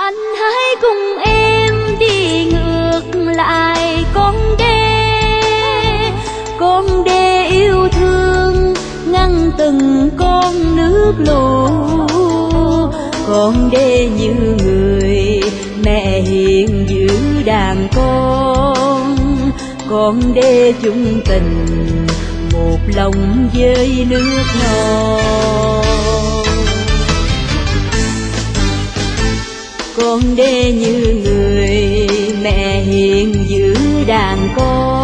Anh hãy cùng em đi ngược lại con đê yêu thương ngăn từng con nước lũ. Con đê như người mẹ hiền giữ đàn con đê chung tình một lòng với nước non. Con đê như người mẹ hiền giữ đàn con